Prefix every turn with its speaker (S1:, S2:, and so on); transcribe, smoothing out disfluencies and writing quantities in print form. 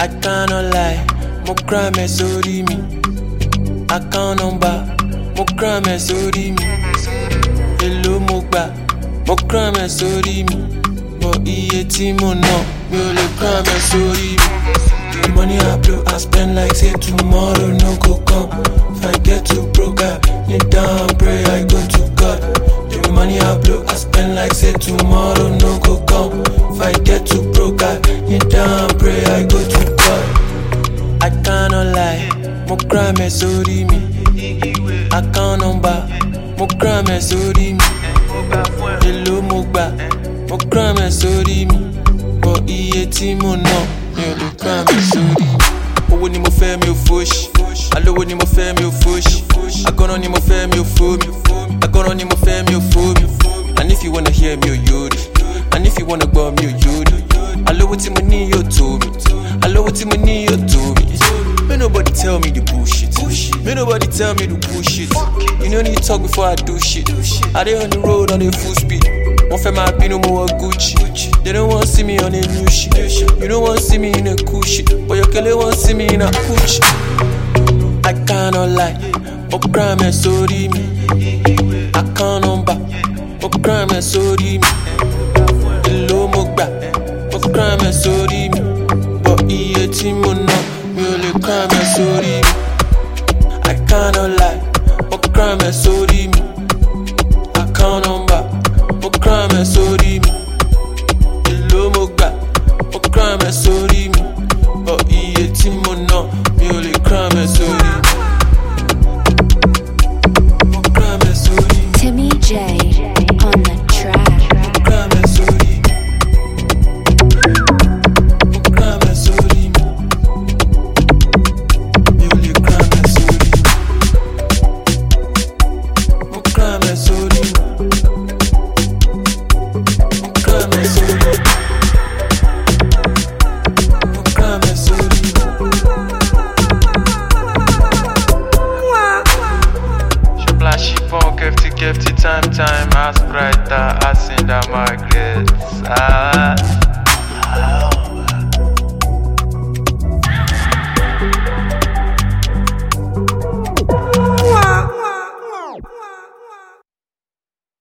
S1: I cannot lie, mo crime sórí mi. Account number, mo crime sórí mi. Èló mo gbà, mo crime sórí mi. But iye tí mo ná, mi ò lè crime sórí mi. The money I blow, I spend like say tomorrow no go come. If I get too broke, I kneel down, pray, I go to God. The money I blow, I spend like say tomorrow no go come. If I get too broke, I kneel down, pray, I go to God. I cannot lie, mo crime sórí mi. Account number, mo crime sórí mi. Èló mo gbà, mo crime sórí mi. But iye tí mo ná, mi ò lè crime sórí mi. Owó ni mo fẹ́ mi ò fòṣì, alówó ni mo fẹ́ mi ò fòṣì, agọ́nà ni mo fẹ́ mi ò fò mi, agọ́nà ni mo fẹ́ mi ò fò mi. And if you wanna hear me ò yóòrì, and if you wanna gbọ́ mi ò yóòrì. Alówó tí mo ní yóò tó mi, alówó tí mo ní yóò tó mi. May nobody tell me the bullshit. May nobody tell me the bullshit. You no need to talk before I do shit. I dey on the road on a full speed. Wọ́n fẹ́ máa bínú mo wọ Gucci. They don't want see me on a new shit. You don't want see me in a cool shit, but your kele want see me in a Gucci. I cannot lie, mo crime sórí mi. Account number, mo crime sórí mi. Èló mo gbà, mo crime sórí mi. But iye tí mo ná, mi ò lè crime sórí mi. I cannot lie, mo crime sórí mi. Account number, mo crime sórí mi. Èló mo gbà, mo crime sórí mi. But iye tí mo ná,